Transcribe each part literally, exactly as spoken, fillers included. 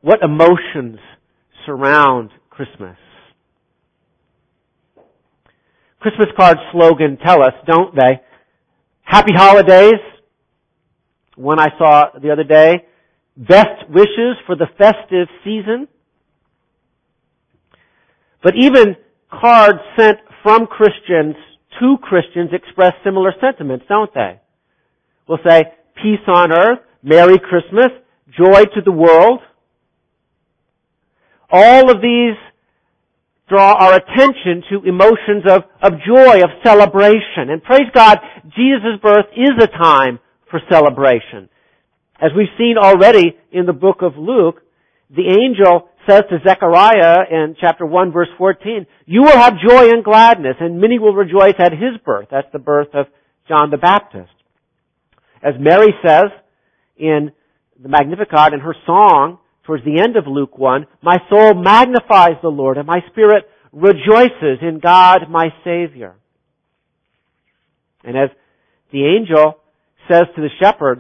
what emotions surround Christmas? Christmas card slogans tell us, don't they? Happy holidays. One I saw the other day. Best wishes for the festive season. But even cards sent from Christians to Christians express similar sentiments, don't they? We'll say, peace on earth, Merry Christmas, joy to the world. All of these draw our attention to emotions of, of joy, of celebration. And praise God, Jesus' birth is a time for celebration. As we've seen already in the book of Luke, the angel says to Zechariah in chapter one, verse fourteen, you will have joy and gladness, and many will rejoice at his birth. That's the birth of John the Baptist. As Mary says in the Magnificat, in her song, towards the end of Luke one, my soul magnifies the Lord, and my spirit rejoices in God my Savior. And as the angel says to the shepherds,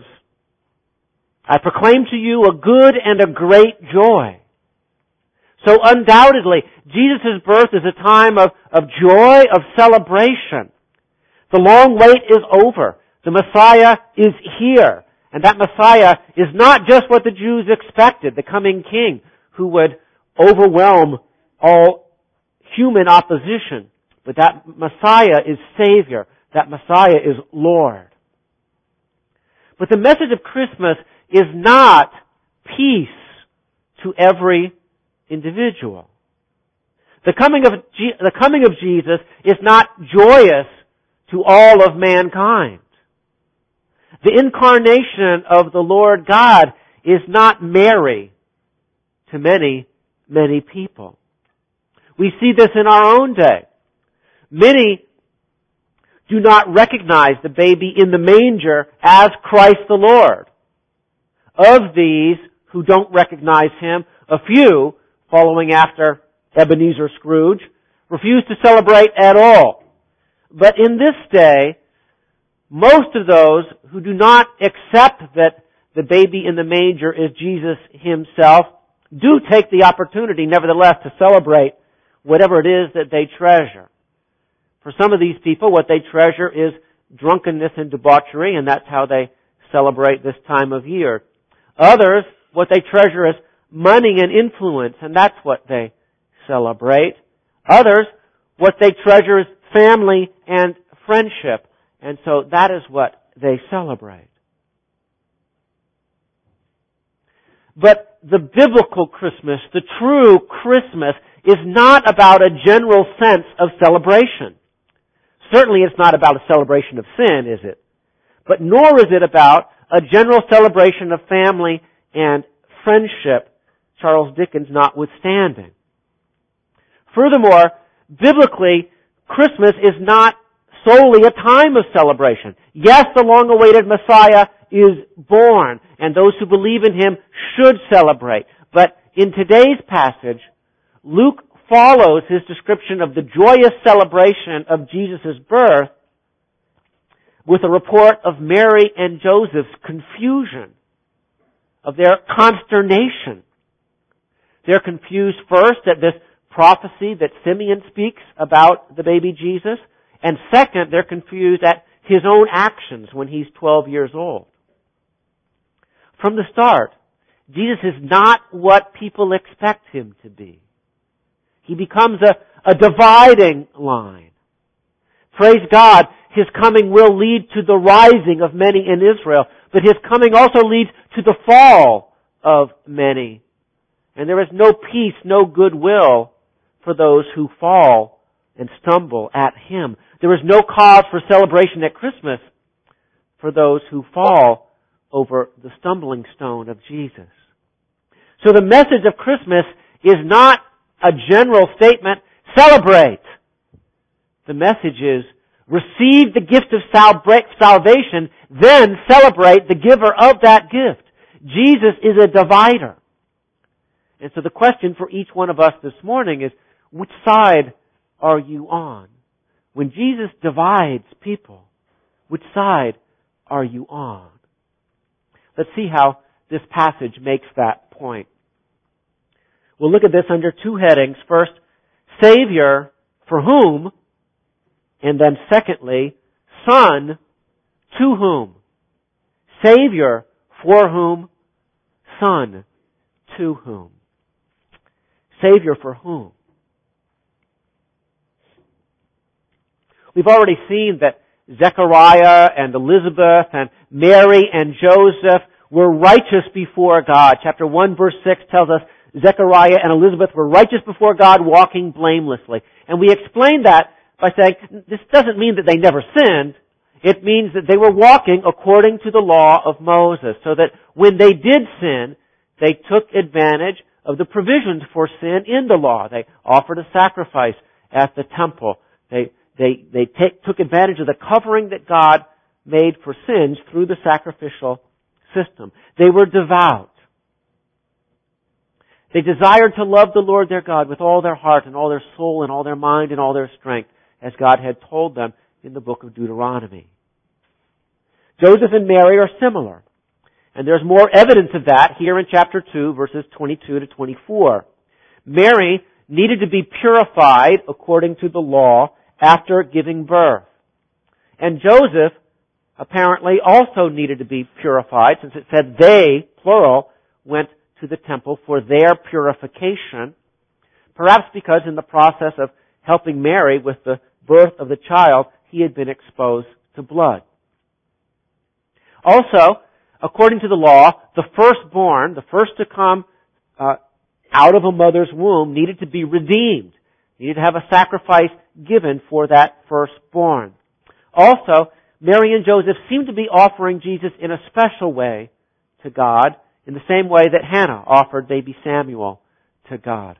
I proclaim to you a good and a great joy. So undoubtedly, Jesus' birth is a time of, of joy, of celebration. The long wait is over. The Messiah is here. And that Messiah is not just what the Jews expected, the coming king who would overwhelm all human opposition. But that Messiah is Savior. That Messiah is Lord. But the message of Christmas is not peace to every individual. The coming of Je- the coming of Jesus is not joyous to all of mankind. The incarnation of the Lord God is not merry to many, many people. We see this in our own day. Many do not recognize the baby in the manger as Christ the Lord. Of these who don't recognize him, a few, following after Ebenezer Scrooge, refuse to celebrate at all. But in this day, most of those who do not accept that the baby in the manger is Jesus himself do take the opportunity, nevertheless, to celebrate whatever it is that they treasure. For some of these people, what they treasure is drunkenness and debauchery, and that's how they celebrate this time of year. Others, what they treasure is money and influence, and that's what they celebrate. Others, what they treasure is family and friendship, and so that is what they celebrate. But the biblical Christmas, the true Christmas, is not about a general sense of celebration. Certainly it's not about a celebration of sin, is it? But nor is it about a general celebration of family and friendship, Charles Dickens notwithstanding. Furthermore, biblically, Christmas is not solely a time of celebration. Yes, the long-awaited Messiah is born, and those who believe in him should celebrate. But in today's passage, Luke follows his description of the joyous celebration of Jesus' birth with a report of Mary and Joseph's confusion, of their consternation. They're confused first at this prophecy that Simeon speaks about the baby Jesus, and second, they're confused at his own actions when he's twelve years old. From the start, Jesus is not what people expect him to be. He becomes a, a dividing line. Praise God, his coming will lead to the rising of many in Israel, but his coming also leads to the fall of many. And there is no peace, no goodwill for those who fall and stumble at him. There is no cause for celebration at Christmas for those who fall over the stumbling stone of Jesus. So the message of Christmas is not a general statement, celebrate. The message is, receive the gift of salvation, then celebrate the giver of that gift. Jesus is a divider. And so the question for each one of us this morning is, which side are you on? When Jesus divides people, which side are you on? Let's see how this passage makes that point. We'll look at this under two headings. First, Savior for whom? And then secondly, Son to whom? Savior for whom? Son to whom? Savior for whom? We've already seen that Zechariah and Elizabeth and Mary and Joseph were righteous before God. Chapter one verse six tells us Zechariah and Elizabeth were righteous before God, walking blamelessly. And we explained that by saying this doesn't mean that they never sinned. It means that they were walking according to the law of Moses, so that when they did sin, they took advantage of the provisions for sin in the law. They offered a sacrifice at the temple. They they they take, took advantage of the covering that God made for sins through the sacrificial system. They were devout. They desired to love the Lord their God with all their heart and all their soul and all their mind and all their strength, as God had told them in the book of Deuteronomy. Joseph and Mary are similar. And there's more evidence of that here in chapter two, verses twenty-two to twenty-four. Mary needed to be purified according to the law after giving birth. And Joseph apparently also needed to be purified, since it said they, plural, went to the temple for their purification, perhaps because in the process of helping Mary with the birth of the child, he had been exposed to blood. Also, according to the law, the firstborn, the first to come uh, out of a mother's womb, needed to be redeemed. Needed to have a sacrifice given for that firstborn. Also, Mary and Joseph seem to be offering Jesus in a special way to God, in the same way that Hannah offered baby Samuel to God.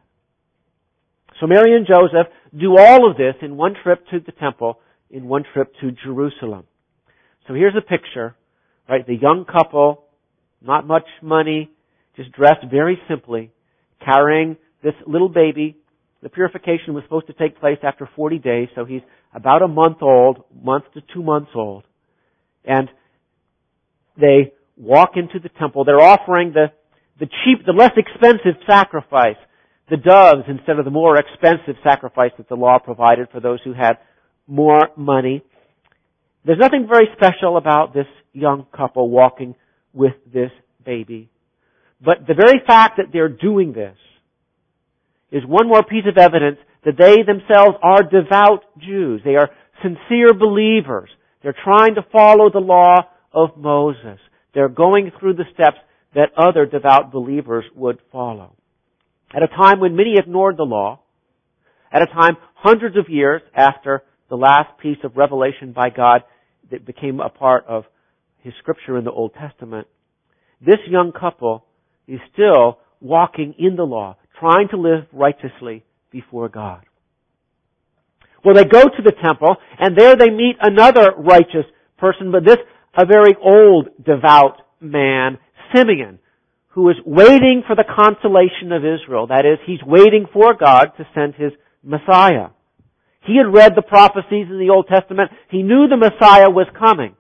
So Mary and Joseph do all of this in one trip to the temple, in one trip to Jerusalem. So here's a picture, right? The young couple, not much money, just dressed very simply, carrying this little baby. The purification was supposed to take place after forty days, so he's about a month old, month to two months old. And they walk into the temple. They're offering the, the cheap, the less expensive sacrifice, the doves instead of the more expensive sacrifice that the law provided for those who had more money. There's nothing very special about this young couple walking with this baby. But the very fact that they're doing this is one more piece of evidence that they themselves are devout Jews. They are sincere believers. They're trying to follow the law of Moses. They're going through the steps that other devout believers would follow. At a time when many ignored the law, at a time hundreds of years after the last piece of revelation by God that became a part of His Scripture in the Old Testament, this young couple is still walking in the law, trying to live righteously before God. Well, they go to the temple, and there they meet another righteous person, but this a very old, devout man, Simeon, who is waiting for the consolation of Israel. That is, he's waiting for God to send His Messiah. He had read the prophecies in the Old Testament. He knew the Messiah was coming.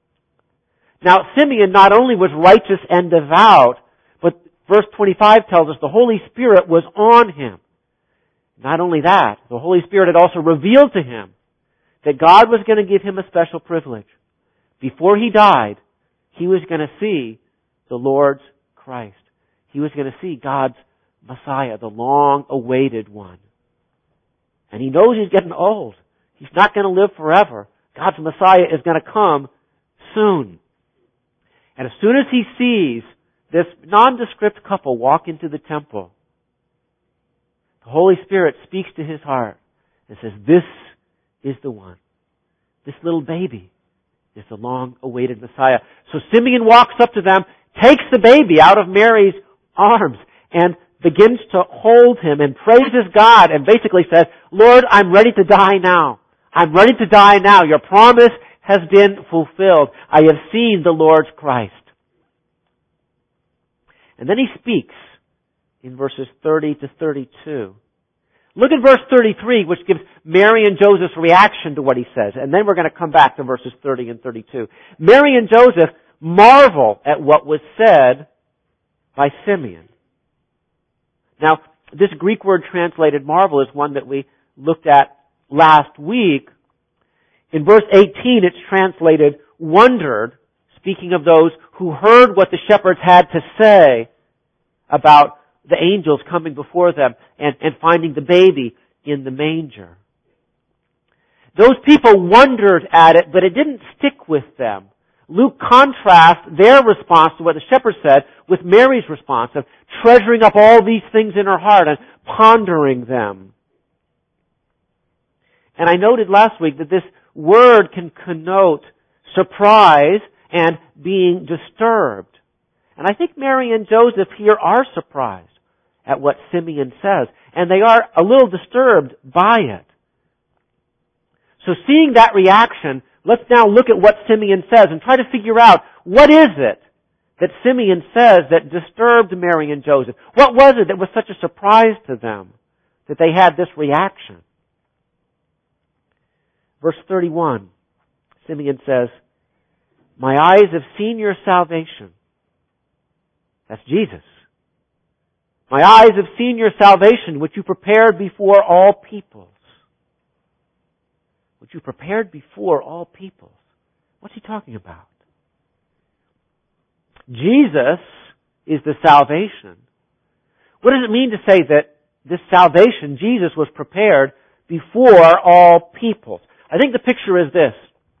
Now, Simeon not only was righteous and devout, but verse twenty-five tells us the Holy Spirit was on him. Not only that, the Holy Spirit had also revealed to him that God was going to give him a special privilege. Before he died, he was going to see the Lord's Christ. He was going to see God's Messiah, the long-awaited one. And he knows he's getting old. He's not going to live forever. God's Messiah is going to come soon. And as soon as he sees this nondescript couple walk into the temple, the Holy Spirit speaks to his heart and says, this is the one. This little baby is the long-awaited Messiah. So Simeon walks up to them, takes the baby out of Mary's arms, and begins to hold him and praises God and basically says, Lord, I'm ready to die now. I'm ready to die now. Your promise has been fulfilled. I have seen the Lord's Christ. And then he speaks in verses thirty to thirty-two. Look at verse thirty-three, which gives Mary and Joseph's reaction to what he says. And then we're going to come back to verses thirty and thirty-two. Mary and Joseph marvel at what was said by Simeon. Now, This Greek word translated marvel is one that we looked at last week. In verse eighteen, it's translated wondered, speaking of those who heard what the shepherds had to say about the angels coming before them and, and finding the baby in the manger. Those people wondered at it, but it didn't stick with them. Luke contrasts their response to what the shepherds said with Mary's response of treasuring up all these things in her heart and pondering them. And I noted last week that this word can connote surprise and being disturbed. And I think Mary and Joseph here are surprised at what Simeon says, and they are a little disturbed by it. So seeing that reaction, let's now look at what Simeon says and try to figure out what is it that Simeon says that disturbed Mary and Joseph. What was it that was such a surprise to them that they had this reaction? Verse thirty-one, Simeon says, "My eyes have seen your salvation." That's Jesus. "My eyes have seen your salvation, which you prepared before all peoples." Which you prepared before all peoples. What's he talking about? Jesus is the salvation. What does it mean to say that this salvation, Jesus, was prepared before all peoples? I think the picture is this.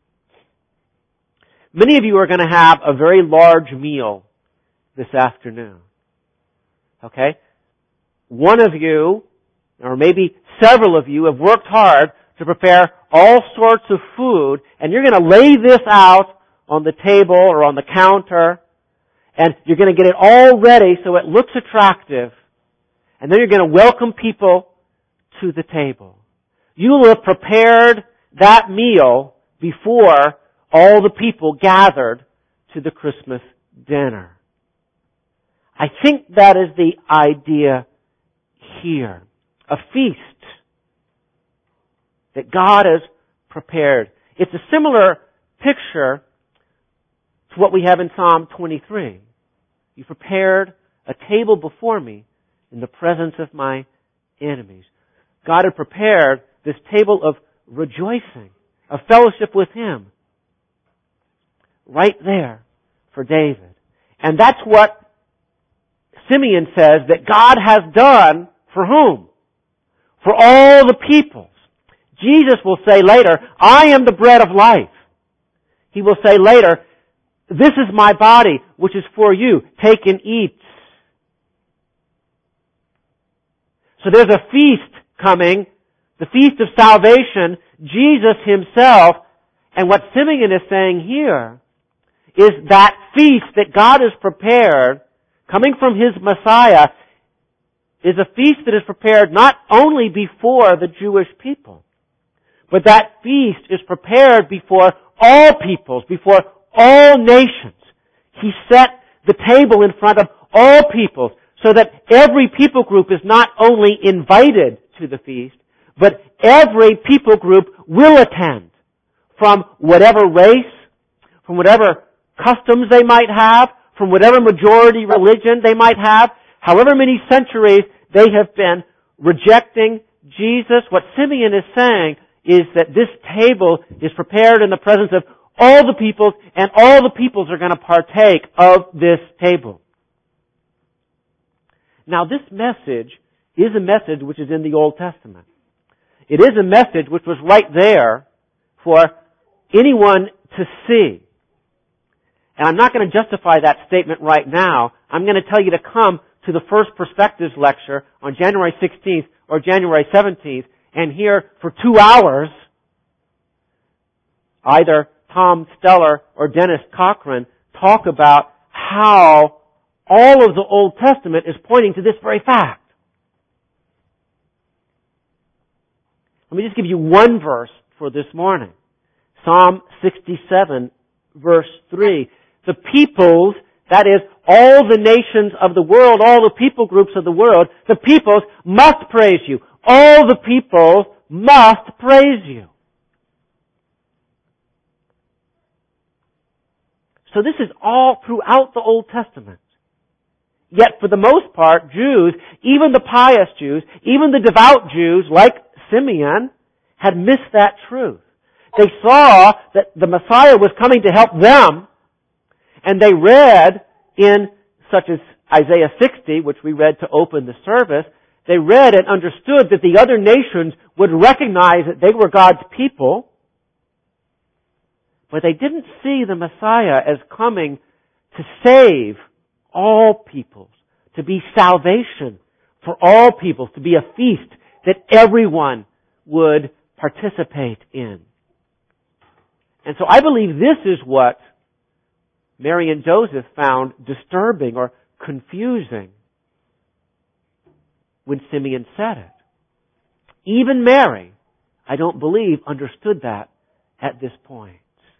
Many of you are going to have a very large meal this afternoon. Okay? One of you, or maybe several of you, have worked hard to prepare all sorts of food, and you're going to lay this out on the table or on the counter, and you're going to get it all ready so it looks attractive, and then you're going to welcome people to the table. You will have prepared that meal before all the people gathered to the Christmas dinner. I think that is the idea here. A feast that God has prepared. It's a similar picture to what we have in Psalm twenty-three. You prepared a table before me in the presence of my enemies. God had prepared this table of rejoicing, of fellowship with Him, right there for David. And that's what Simeon says that God has done for whom? For all the peoples. Jesus will say later, "I am the bread of life." He will say later, "This is my body, which is for you. Take and eat." So there's a feast coming, the feast of salvation, Jesus Himself. And what Simeon is saying here is that feast that God has prepared, coming from His Messiah, is a feast that is prepared not only before the Jewish people, but that feast is prepared before all peoples, before all nations. He set the table in front of all peoples so that every people group is not only invited to the feast, but every people group will attend, from whatever race, from whatever customs they might have, from whatever majority religion they might have, however many centuries they have been rejecting Jesus. What Simeon is saying is that this table is prepared in the presence of all the peoples, and all the peoples are going to partake of this table. Now, this message is a message which is in the Old Testament. It is a message which was right there for anyone to see. And I'm not going to justify that statement right now. I'm going to tell you to come to the First Perspectives lecture on January sixteenth or January seventeenth and hear for two hours either Tom Steller or Dennis Cochran talk about how all of the Old Testament is pointing to this very fact. Let me just give you one verse for this morning. Psalm sixty-seven, verse three. The peoples, that is, all the nations of the world, all the people groups of the world, the peoples must praise you. All the peoples must praise you. So this is all throughout the Old Testament. Yet for the most part, Jews, even the pious Jews, even the devout Jews like Simeon, had missed that truth. They saw that the Messiah was coming to help them, and they read in such as Isaiah sixty, which we read to open the service, they read and understood that the other nations would recognize that they were God's people, but they didn't see the Messiah as coming to save all peoples, to be salvation for all peoples, to be a feast that everyone would participate in. And so I believe this is what Mary and Joseph found disturbing or confusing when Simeon said it. Even Mary, I don't believe, understood that at this point.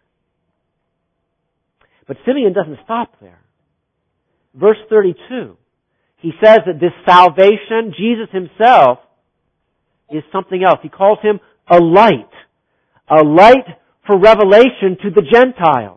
But Simeon doesn't stop there. Verse thirty-two, he says that this salvation, Jesus himself, is something else. He calls him a light. A light for revelation to the Gentiles.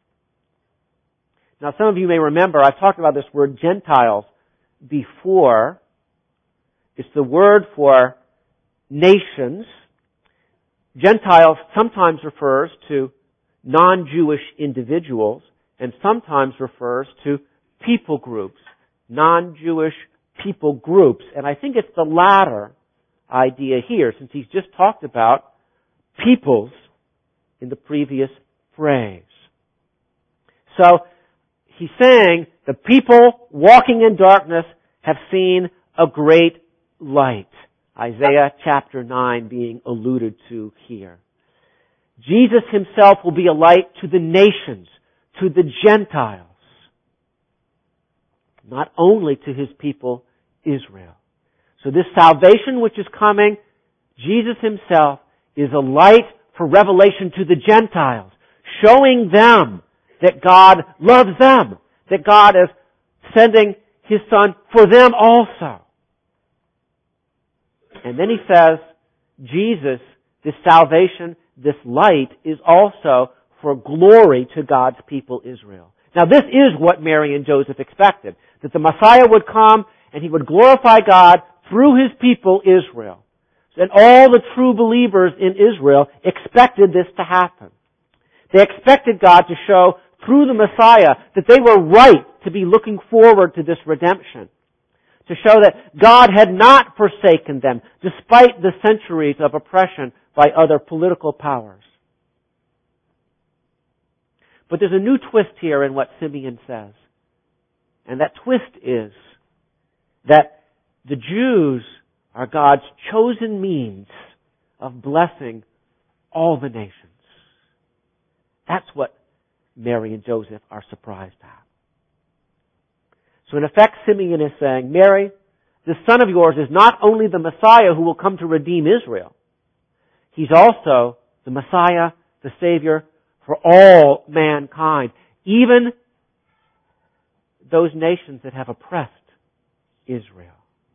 Now some of you may remember, I've talked about this word Gentiles before. It's the word for nations. Gentiles sometimes refers to non-Jewish individuals and sometimes refers to people groups, non-Jewish people groups. And I think it's the latter idea here, since he's just talked about peoples in the previous phrase. So he's saying the people walking in darkness have seen a great light. Isaiah chapter nine being alluded to here. Jesus himself will be a light to the nations, to the Gentiles, not only to his people Israel. So this salvation which is coming, Jesus himself is a light for revelation to the Gentiles, showing them that God loves them, that God is sending his Son for them also. And then he says, Jesus, this salvation, this light, is also for glory to God's people Israel. Now this is what Mary and Joseph expected, that the Messiah would come and he would glorify God through his people Israel. And all the true believers in Israel expected this to happen. They expected God to show through the Messiah that they were right to be looking forward to this redemption. To show that God had not forsaken them despite the centuries of oppression by other political powers. But there's a new twist here in what Simeon says. And that twist is that the Jews are God's chosen means of blessing all the nations. That's what Mary and Joseph are surprised at. So in effect, Simeon is saying, Mary, this son of yours is not only the Messiah who will come to redeem Israel, he's also the Messiah, the Savior for all mankind, even those nations that have oppressed Israel.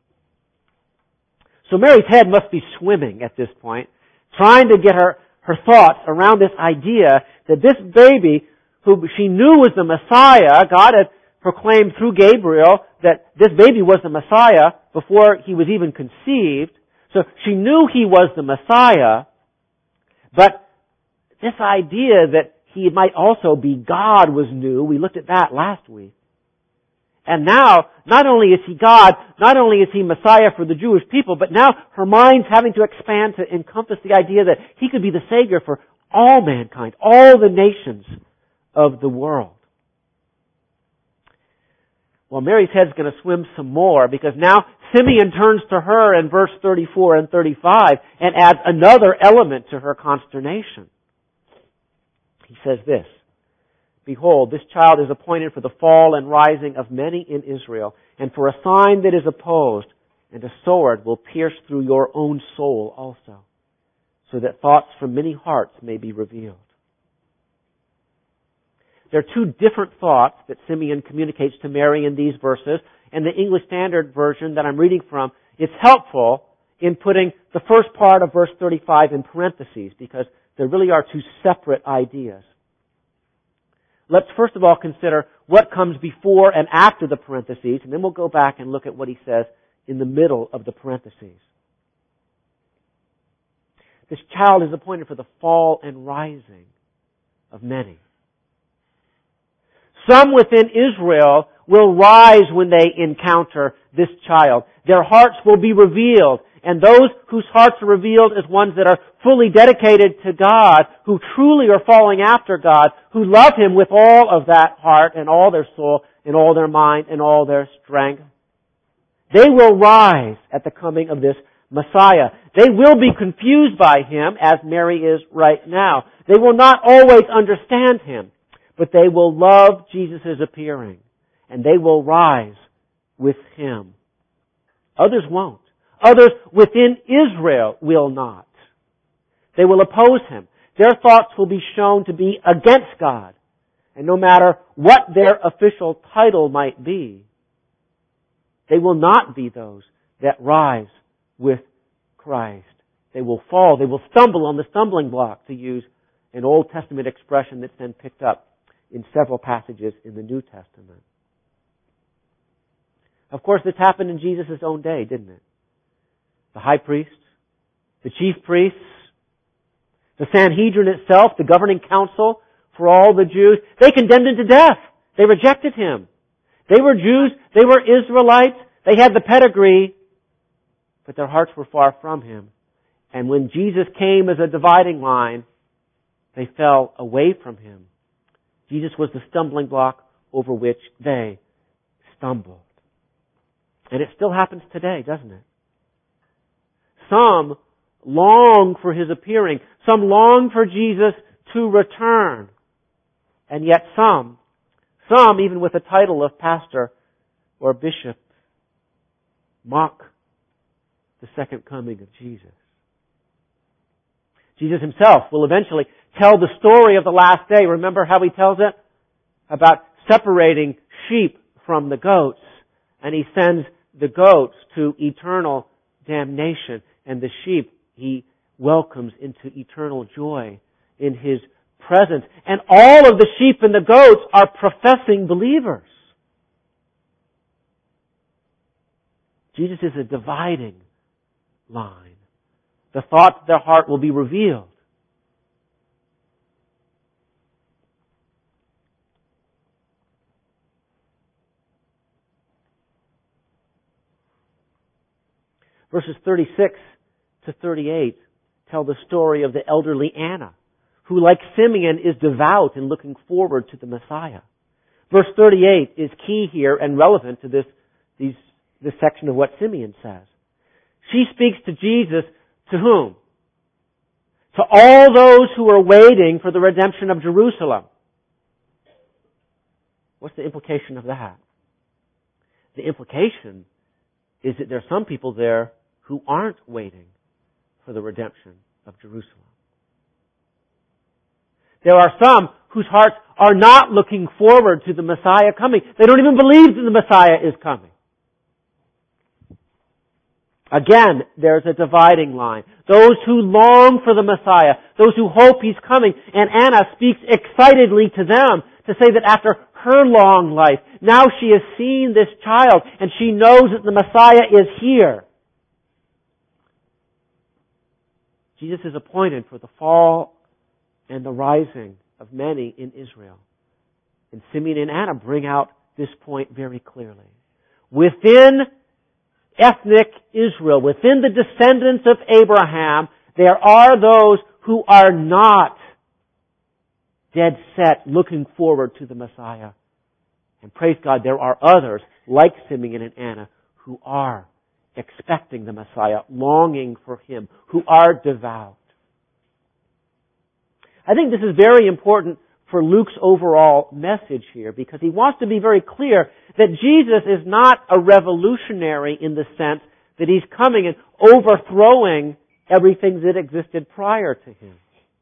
So Mary's head must be swimming at this point, trying to get her, her thoughts around this idea that this baby, who she knew was the Messiah, God had proclaimed through Gabriel that this baby was the Messiah before he was even conceived. So she knew he was the Messiah, but this idea that he might also be God was new. We looked at that last week. And now, not only is he God, not only is he Messiah for the Jewish people, but now her mind's having to expand to encompass the idea that he could be the Savior for all mankind, all the nations of the world. Well, Mary's head's going to swim some more because now Simeon turns to her in verse thirty-four and thirty-five and adds another element to her consternation. He says this, Behold, this child is appointed for the fall and rising of many in Israel, and for a sign that is opposed, and a sword will pierce through your own soul also, so that thoughts from many hearts may be revealed. There are two different thoughts that Simeon communicates to Mary in these verses, and the English Standard Version that I'm reading from, it's helpful in putting the first part of verse thirty-five in parentheses, because there really are two separate ideas. Let's first of all consider what comes before and after the parentheses, and then we'll go back and look at what he says in the middle of the parentheses. This child is appointed for the fall and rising of many. Some within Israel will rise when they encounter this child. Their hearts will be revealed, and those whose hearts are revealed as ones that are fully dedicated to God, who truly are following after God, who love Him with all of that heart and all their soul and all their mind and all their strength. They will rise at the coming of this Messiah. They will be confused by Him, as Mary is right now. They will not always understand Him, but they will love Jesus' appearing, and they will rise with Him. Others won't. Others within Israel will not. They will oppose Him. Their thoughts will be shown to be against God. And no matter what their official title might be, they will not be those that rise with Christ. They will fall. They will stumble on the stumbling block, to use an Old Testament expression that's then picked up in several passages in the New Testament. Of course, this happened in Jesus' own day, didn't it? The high priest, the chief priests, the Sanhedrin itself, the governing council for all the Jews, they condemned Him to death. They rejected Him. They were Jews. They were Israelites. They had the pedigree, but their hearts were far from Him. And when Jesus came as a dividing line, they fell away from Him. Jesus was the stumbling block over which they stumbled. And it still happens today, doesn't it? Some long for His appearing. Some long for Jesus to return. And yet some, some even with the title of pastor or bishop, mock the second coming of Jesus. Jesus Himself will eventually tell the story of the last day. Remember how He tells it? About separating sheep from the goats. And He sends the goats to eternal damnation. And the sheep He welcomes into eternal joy in His presence. And all of the sheep and the goats are professing believers. Jesus is a dividing line. The thoughts of their heart will be revealed. Verses thirty-six to thirty-eight tell the story of the elderly Anna, who, like Simeon, is devout and looking forward to the Messiah. Verse thirty-eight is key here and relevant to this, these, this section of what Simeon says. She speaks to Jesus, to whom? To all those who are waiting for the redemption of Jerusalem. What's the implication of that? The implication is that there are some people there who aren't waiting for the redemption of Jerusalem. There are some whose hearts are not looking forward to the Messiah coming. They don't even believe that the Messiah is coming. Again, there's a dividing line. Those who long for the Messiah, those who hope He's coming, and Anna speaks excitedly to them to say that after her long life, now she has seen this child and she knows that the Messiah is here. Jesus is appointed for the fall and the rising of many in Israel. And Simeon and Anna bring out this point very clearly. Within ethnic Israel, within the descendants of Abraham, there are those who are not dead set looking forward to the Messiah. And praise God, there are others like Simeon and Anna who are expecting the Messiah, longing for Him, who are devout. I think this is very important for Luke's overall message here, because he wants to be very clear that Jesus is not a revolutionary in the sense that He's coming and overthrowing everything that existed prior to Him.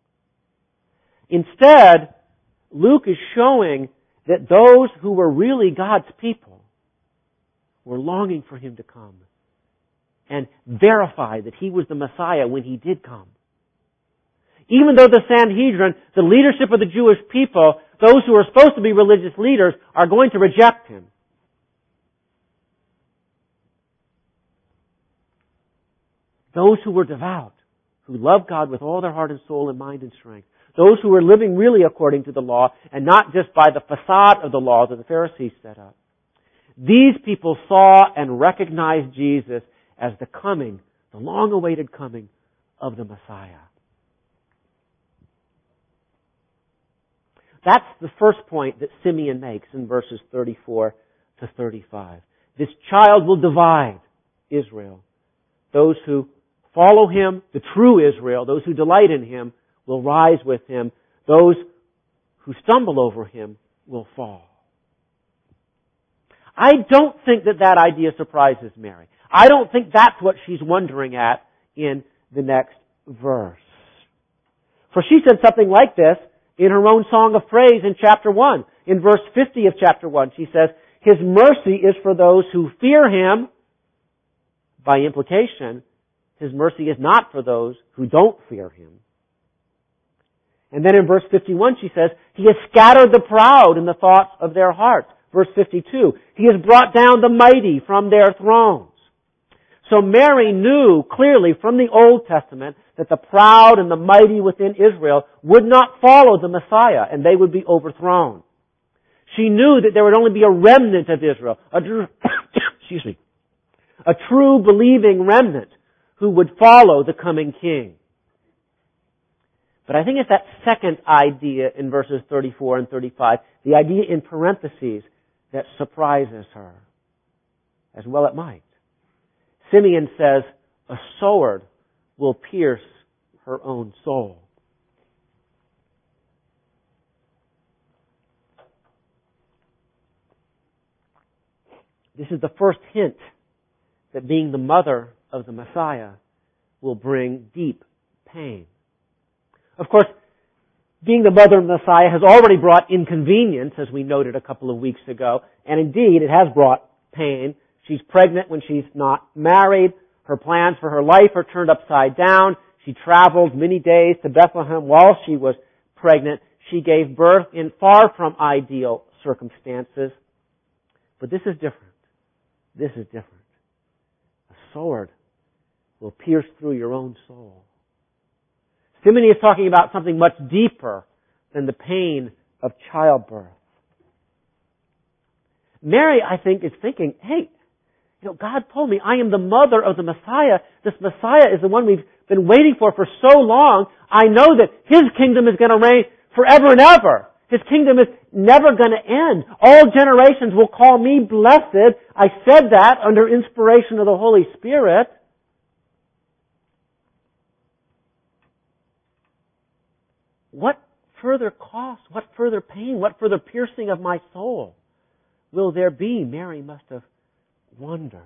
Instead, Luke is showing that those who were really God's people were longing for Him to come and verify that He was the Messiah when He did come. Even though the Sanhedrin, the leadership of the Jewish people, those who are supposed to be religious leaders are going to reject him. Those who were devout, who loved God with all their heart and soul and mind and strength, those who were living really according to the law and not just by the facade of the law that the Pharisees set up. These people saw and recognized Jesus as the coming, the long-awaited coming of the Messiah. That's the first point that Simeon makes in verses thirty-four to thirty-five. This child will divide Israel. Those who follow him, the true Israel, those who delight in him, will rise with him. Those who stumble over him will fall. I don't think that that idea surprises Mary. I don't think that's what she's wondering at in the next verse. For she said something like this in her own song of praise in chapter one. In verse fifty of chapter one, she says, His mercy is for those who fear Him. By implication, His mercy is not for those who don't fear Him. And then in verse fifty-one she says, He has scattered the proud in the thoughts of their hearts. Verse fifty-two, He has brought down the mighty from their thrones. So Mary knew clearly from the Old Testament that the proud and the mighty within Israel would not follow the Messiah and they would be overthrown. She knew that there would only be a remnant of Israel, a, excuse me, a true believing remnant who would follow the coming king. But I think it's that second idea in verses thirty-four and thirty-five, the idea in parentheses, that surprises her. As well it might. Simeon says, a sword will pierce her own soul. This is the first hint that being the mother of the Messiah will bring deep pain. Of course, being the mother of the Messiah has already brought inconvenience, as we noted a couple of weeks ago, and indeed it has brought pain. She's pregnant when she's not married. Her plans for her life are turned upside down. She traveled many days to Bethlehem while she was pregnant. She gave birth in far from ideal circumstances. But this is different. This is different. A sword will pierce through your own soul. Simeon is talking about something much deeper than the pain of childbirth. Mary, I think, is thinking, hey, you know, God told me I am the mother of the Messiah. This Messiah is the one we've been waiting for for so long. I know that His kingdom is going to reign forever and ever. His kingdom is never going to end. All generations will call me blessed. I said that under inspiration of the Holy Spirit. What further cost, what further pain, what further piercing of my soul will there be? Mary must have wondered.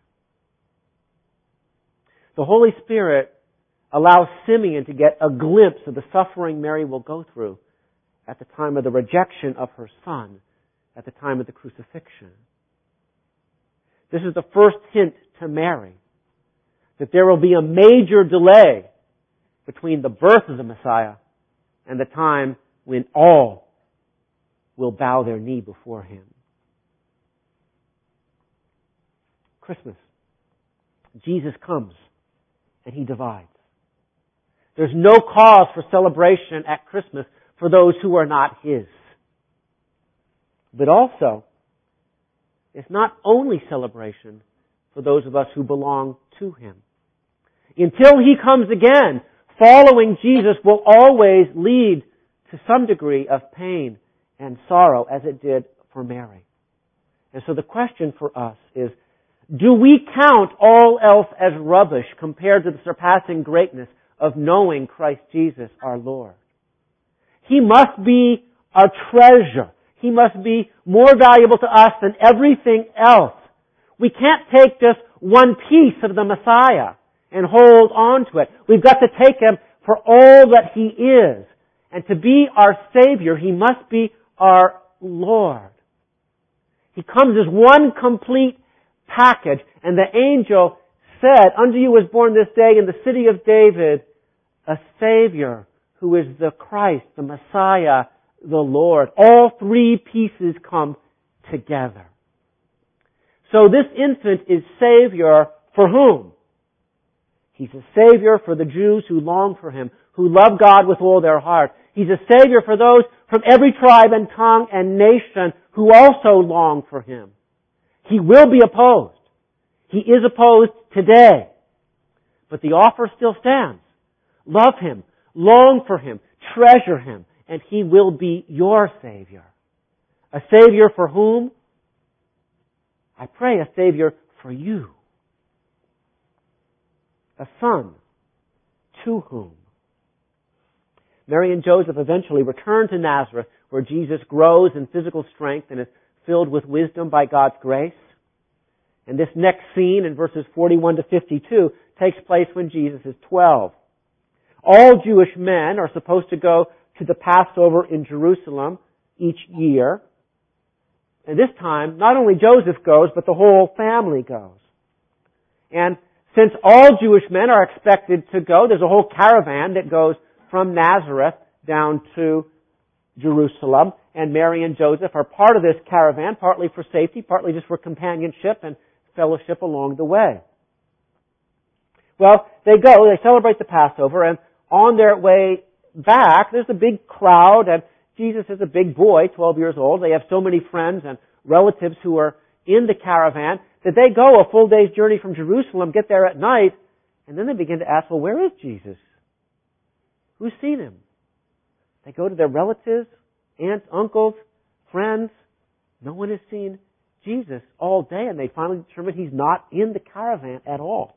The Holy Spirit allows Simeon to get a glimpse of the suffering Mary will go through at the time of the rejection of her son, at the time of the crucifixion. This is the first hint to Mary that there will be a major delay between the birth of the Messiah and the time when all will bow their knee before Him. Christmas. Jesus comes and He divides. There's no cause for celebration at Christmas for those who are not His. But also, it's not only celebration for those of us who belong to Him. Until He comes again, following Jesus will always lead to some degree of pain and sorrow, as it did for Mary. And so the question for us is, do we count all else as rubbish compared to the surpassing greatness of knowing Christ Jesus our Lord? He must be our treasure. He must be more valuable to us than everything else. We can't take just one piece of the Messiah and hold on to it. We've got to take Him for all that He is. And to be our Savior, He must be our Lord. He comes as one complete package. And the angel said, unto you is born this day in the city of David a Savior who is the Christ, the Messiah, the Lord. All three pieces come together. So this infant is Savior for whom? He's a Savior for the Jews who long for Him, who love God with all their heart. He's a Savior for those from every tribe and tongue and nation who also long for Him. He will be opposed. He is opposed today. But the offer still stands. Love Him, long for Him, treasure Him, and He will be your Savior. A Savior for whom? I pray a Savior for you. A Son to whom? Mary and Joseph eventually return to Nazareth, where Jesus grows in physical strength and is filled with wisdom by God's grace. And this next scene in verses forty-one to fifty-two takes place when Jesus is twelve. All Jewish men are supposed to go to the Passover in Jerusalem each year. And this time, not only Joseph goes, but the whole family goes. And since all Jewish men are expected to go, there's a whole caravan that goes from Nazareth down to Jerusalem. And Mary and Joseph are part of this caravan, partly for safety, partly just for companionship and fellowship along the way. Well, they go, they celebrate the Passover, and on their way back, there's a big crowd, and Jesus is a big boy, twelve years old. They have so many friends and relatives who are in the caravan that they go a full day's journey from Jerusalem, get there at night, and then they begin to ask, well, where is Jesus? Who's seen Him? They go to their relatives, aunts, uncles, friends. No one has seen Jesus all day, and they finally determine He's not in the caravan at all.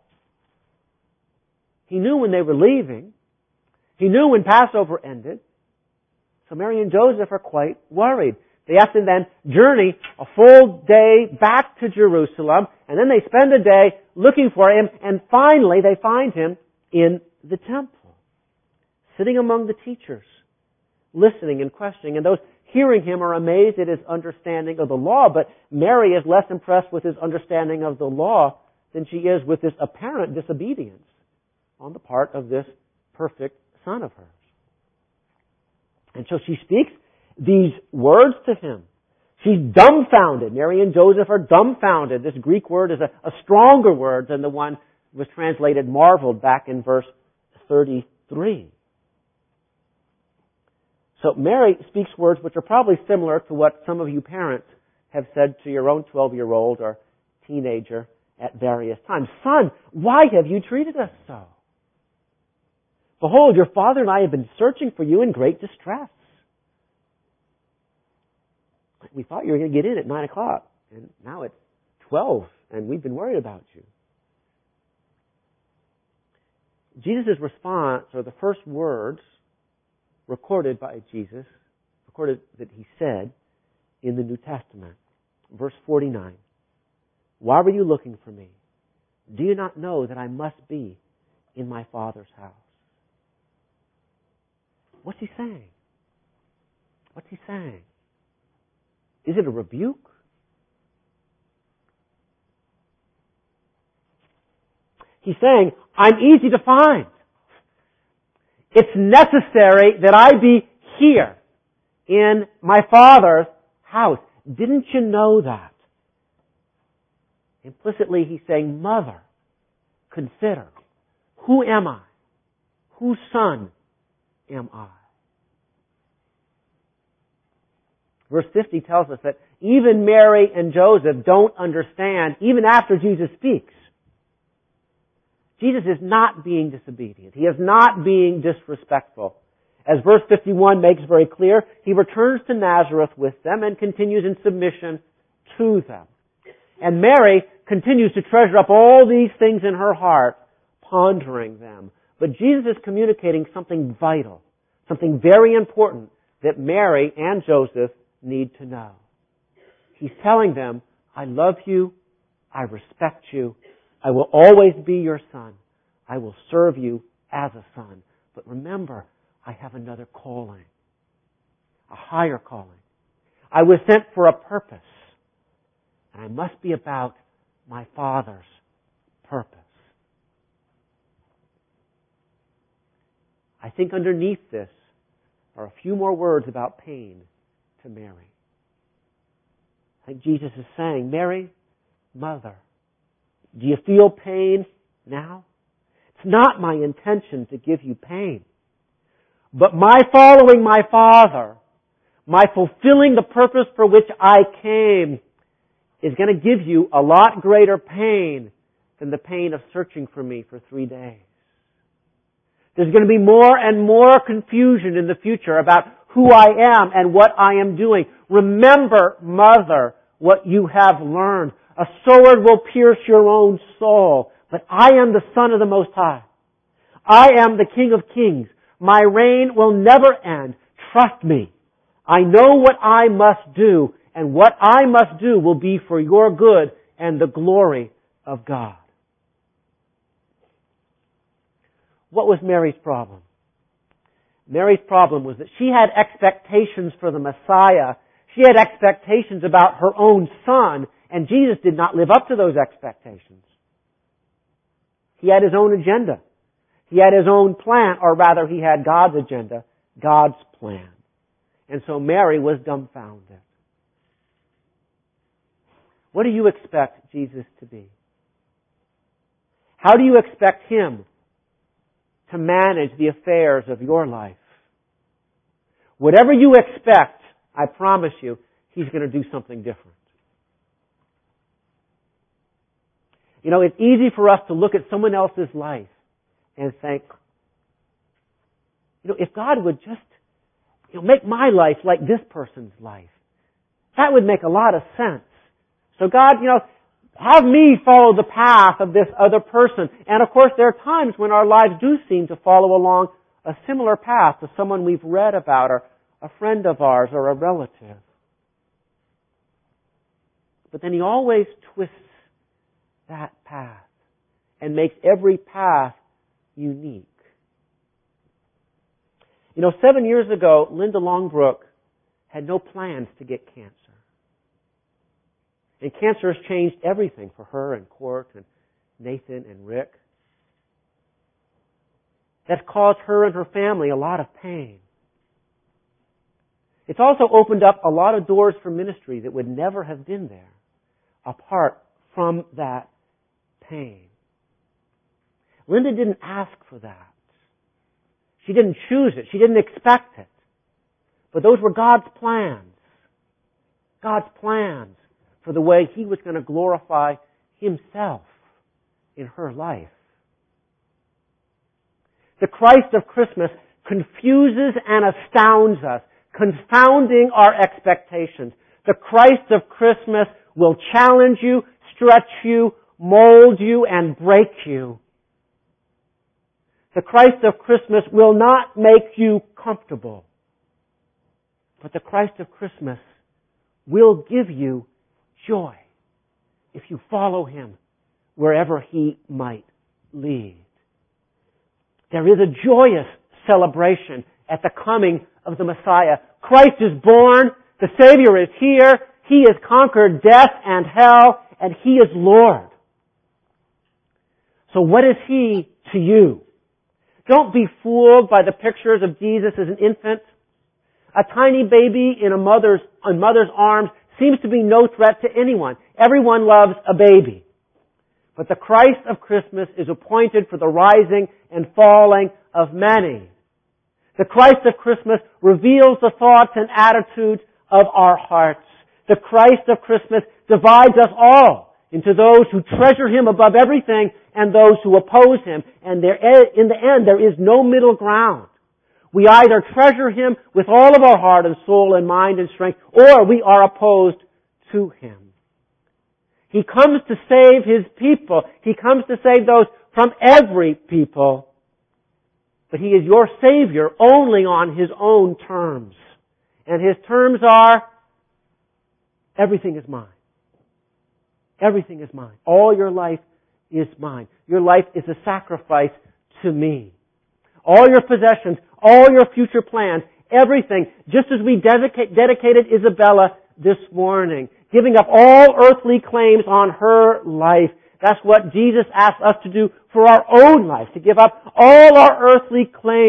He knew when they were leaving. He knew when Passover ended. So Mary and Joseph are quite worried. They have to then journey a full day back to Jerusalem, and then they spend a day looking for Him, and finally they find Him in the temple, sitting among the teachers, listening and questioning. And those hearing Him are amazed at His understanding of the law, but Mary is less impressed with His understanding of the law than she is with His apparent disobedience on the part of this perfect Son of hers. And so she speaks these words to Him. She's dumbfounded. Mary and Joseph are dumbfounded. This Greek word is a, a stronger word than the one that was translated marveled back in verse thirty-three. So Mary speaks words which are probably similar to what some of you parents have said to your own twelve-year-old or teenager at various times. Son, why have you treated us so? Behold, your father and I have been searching for you in great distress. We thought you were going to get in at nine o'clock, and now it's twelve, and we've been worried about you. Jesus' response, or the first words recorded by Jesus, recorded that He said in the New Testament, verse forty-nine, why were you looking for me? Do you not know that I must be in my Father's house? What's He saying? What's He saying? Is it a rebuke? He's saying, I'm easy to find. It's necessary that I be here in my Father's house. Didn't you know that? Implicitly, He's saying, Mother, consider, who am I? Whose son am I? Verse fifty tells us that even Mary and Joseph don't understand, even after Jesus speaks. Jesus is not being disobedient. He is not being disrespectful. As verse fifty-one makes very clear, He returns to Nazareth with them and continues in submission to them. And Mary continues to treasure up all these things in her heart, pondering them. But Jesus is communicating something vital, something very important that Mary and Joseph need to know. He's telling them, I love you, I respect you, I will always be your son, I will serve you as a son. But remember, I have another calling, a higher calling. I was sent for a purpose, and I must be about my Father's purpose. I think underneath this, are a few more words about pain to Mary. I think Jesus is saying, Mary, Mother, do you feel pain now? It's not my intention to give you pain. But my following my Father, my fulfilling the purpose for which I came, is going to give you a lot greater pain than the pain of searching for me for three days. There's going to be more and more confusion in the future about who I am and what I am doing. Remember, Mother, what you have learned. A sword will pierce your own soul, but I am the Son of the Most High. I am the King of Kings. My reign will never end. Trust me. I know what I must do, and what I must do will be for your good and the glory of God. What was Mary's problem? Mary's problem was that she had expectations for the Messiah. She had expectations about her own son, and Jesus did not live up to those expectations. He had his own agenda. He had his own plan, or rather he had God's agenda, God's plan. And so Mary was dumbfounded. What do you expect Jesus to be? How do you expect Him to manage the affairs of your life? Whatever you expect, I promise you, He's going to do something different. You know, it's easy for us to look at someone else's life and think, you know, if God would just, you know, make my life like this person's life, that would make a lot of sense. So God, you know, have me follow the path of this other person. And of course, there are times when our lives do seem to follow along a similar path to someone we've read about, or a friend of ours, or a relative. But then He always twists that path and makes every path unique. You know, seven years ago, Linda Longbrook had no plans to get cancer. And cancer has changed everything for her and Court and Nathan and Rick. That's caused her and her family a lot of pain. It's also opened up a lot of doors for ministry that would never have been there apart from that pain. Linda didn't ask for that. She didn't choose it. She didn't expect it. But those were God's plans. God's plans for the way He was going to glorify Himself in her life. The Christ of Christmas confuses and astounds us, confounding our expectations. The Christ of Christmas will challenge you, stretch you, mold you, and break you. The Christ of Christmas will not make you comfortable. But the Christ of Christmas will give you joy if you follow Him wherever He might lead. There is a joyous celebration at the coming of the Messiah. Christ is born. The Savior is here. He has conquered death and hell, and He is Lord. So what is He to you? Don't be fooled by the pictures of Jesus as an infant. A tiny baby in a mother's, in mother's arms seems to be no threat to anyone. Everyone loves a baby. But the Christ of Christmas is appointed for the rising and falling of many. The Christ of Christmas reveals the thoughts and attitudes of our hearts. The Christ of Christmas divides us all into those who treasure Him above everything and those who oppose Him. And there, in the end, there is no middle ground. We either treasure Him with all of our heart and soul and mind and strength, or we are opposed to Him. He comes to save His people. He comes to save those from every people. But He is your Savior only on His own terms. And His terms are, everything is mine. Everything is mine. All your life is mine. Your life is a sacrifice to me. All your possessions, all your future plans, everything, just as we dedicate, dedicated Isabella this morning, giving up all earthly claims on her life. That's what Jesus asks us to do for our own life, to give up all our earthly claims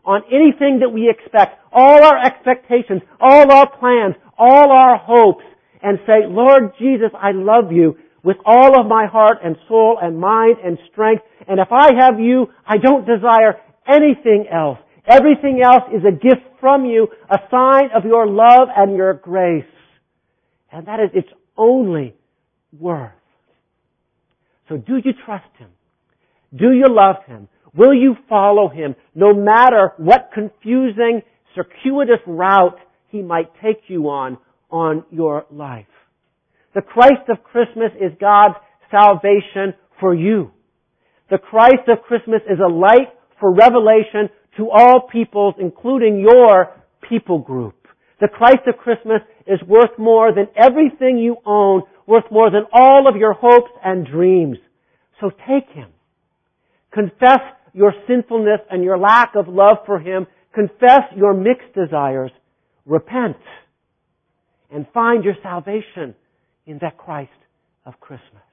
on anything that we expect, all our expectations, all our plans, all our hopes, and say, Lord Jesus, I love you with all of my heart and soul and mind and strength, and if I have you, I don't desire anything else. Everything else is a gift from you, a sign of your love and your grace. And that is its only worth. So do you trust Him? Do you love Him? Will you follow Him no matter what confusing, circuitous route He might take you on, on your life? The Christ of Christmas is God's salvation for you. The Christ of Christmas is a light for revelation to all peoples, including your people group. The Christ of Christmas is worth more than everything you own, worth more than all of your hopes and dreams. So take Him. Confess your sinfulness and your lack of love for Him. Confess your mixed desires. Repent. And find your salvation in that Christ of Christmas.